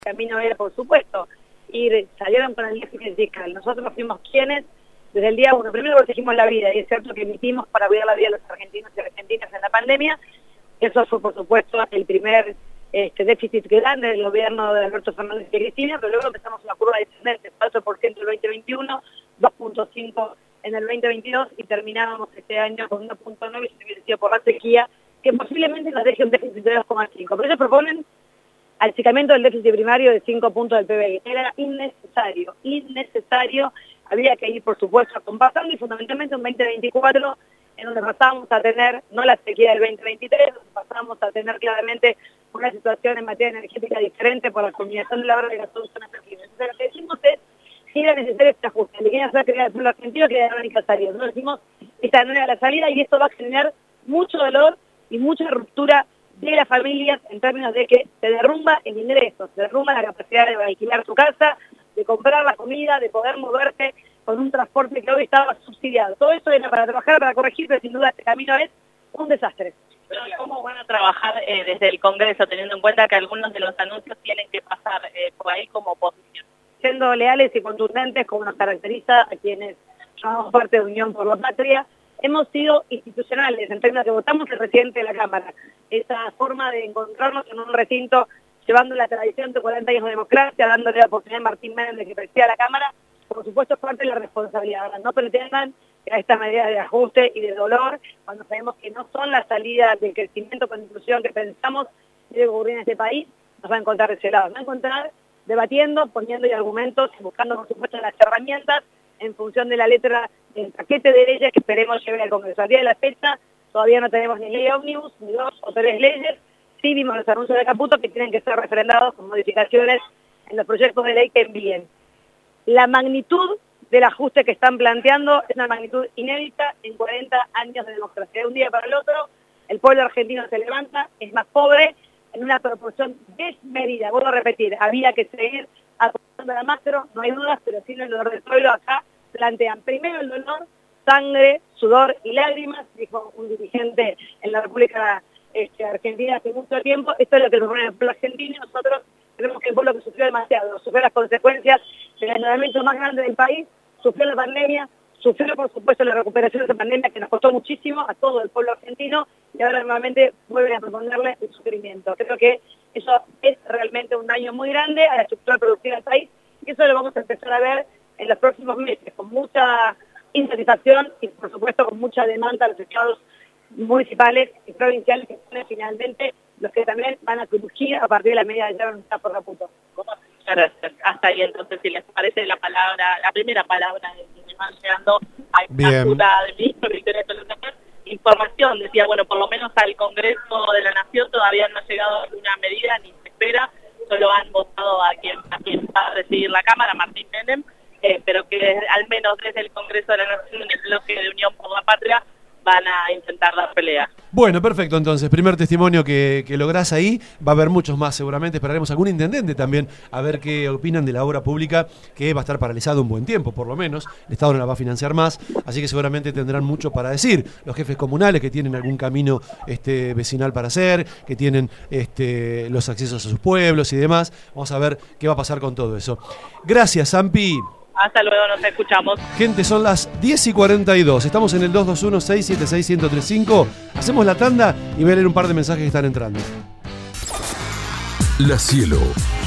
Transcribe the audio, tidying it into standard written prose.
camino era, por supuesto, salieron con el déficit fiscal. Nosotros fuimos quienes, desde el día 1, primero protegimos la vida, y es cierto que emitimos para cuidar la vida de los argentinos y argentinas en la pandemia. Eso fue, por supuesto, el primer déficit grande del gobierno de Alberto Fernández y Cristina, pero luego empezamos una curva descendente, 4% en el 2021, 2.5% en el 2022, y terminábamos este año con 1.9%, si no hubiese sido por la sequía, que posiblemente nos deje un déficit de 2.5%. Pero ellos proponen achicamiento del déficit primario de 5 puntos del PBI. Era innecesario. Había que ir, por supuesto, acompasando, y fundamentalmente un 2024 en donde pasamos a tener, no la sequía del 2023, pasamos a tener claramente una situación en materia energética diferente por la combinación de la obra de la solución efectiva. Entonces lo que decimos es que era necesario este ajuste, le querían hacer crear el pueblo argentino, que era necesario. Nosotros decimos, esta no era la salida, y esto va a generar mucho dolor y mucha ruptura de las familias en términos de que se derrumba el ingreso, se derrumba la capacidad de alquilar tu casa, de comprar la comida, de poder moverte con un transporte que hoy estaba subsidiado. Todo eso era para trabajar, para corregir, pero sin duda este camino es un desastre. Pero ¿cómo van a trabajar desde el Congreso, teniendo en cuenta que algunos de los anuncios tienen que pasar por ahí como oposición? Siendo leales y contundentes, como nos caracteriza a quienes somos parte de Unión por la Patria, hemos sido institucionales en términos de que votamos el presidente de la Cámara. Esa forma de encontrarnos en un recinto, llevando la tradición de 40 años de democracia, dándole la oportunidad a Martín Menem de que presida la Cámara, por supuesto es parte de la responsabilidad. Ahora, no pretendan que a estas medidas de ajuste y de dolor, cuando sabemos que no son las salidas del crecimiento con inclusión que pensamos que debe ocurrir en este país, nos va a encontrar de ese lado. Nos va a encontrar debatiendo, poniendo y argumentos, y buscando, por supuesto, las herramientas en función de la letra del paquete de leyes que esperemos lleve al Congreso. Al día de la fecha todavía no tenemos ni ley ómnibus, ni 2 o 3 leyes. Sí vimos los anuncios de Caputo que tienen que ser refrendados con modificaciones en los proyectos de ley que envíen. La magnitud del ajuste que están planteando es una magnitud inédita en 40 años de democracia. De un día para el otro, el pueblo argentino se levanta, es más pobre, en una proporción desmedida. Vuelvo a repetir, había que seguir acordando la macro, no hay dudas, pero sí el dolor del pueblo. Acá plantean primero el dolor, sangre, sudor y lágrimas, dijo un dirigente en la República Argentina hace mucho tiempo. Esto es lo que propone el pueblo argentino. Nosotros tenemos que el pueblo que sufrió demasiado, sufrió las consecuencias del aislamiento más grande del país, sufrió la pandemia, sufrió por supuesto la recuperación de esa pandemia que nos costó muchísimo a todo el pueblo argentino, y ahora nuevamente vuelven a proponerle el sufrimiento. Creo que eso es realmente un daño muy grande a la estructura productiva del país, y eso lo vamos a empezar a ver en los próximos meses, con mucha insatisfacción y por supuesto con mucha demanda a los estados municipales y provinciales, que son finalmente los que también van a crujir a partir de la medida de ya anunciada por Caputo. ¿Cómo hasta ahí entonces, si les parece la primera palabra que van llegando a esta duda del ministro Victoria Tolosa? Información, decía, bueno, por lo menos al Congreso de la Nación todavía no ha llegado ninguna medida, ni se espera, solo han votado a quien va a recibir la Cámara, Martín Menem, pero que al menos desde el Congreso de la Nación, en el bloque de Unión por la Patria, van a intentar dar pelea. Bueno, perfecto, entonces, primer testimonio que lográs ahí, va a haber muchos más seguramente, esperaremos algún intendente también a ver qué opinan de la obra pública, que va a estar paralizada un buen tiempo, por lo menos, el Estado no la va a financiar más, así que seguramente tendrán mucho para decir, los jefes comunales que tienen algún camino vecinal para hacer, que tienen los accesos a sus pueblos y demás, vamos a ver qué va a pasar con todo eso. Gracias, Zampi. Hasta luego, nos escuchamos. Gente, son las 10:42. Estamos en el 221-676-1035. Hacemos la tanda y voy a leer un par de mensajes que están entrando. La Cielo.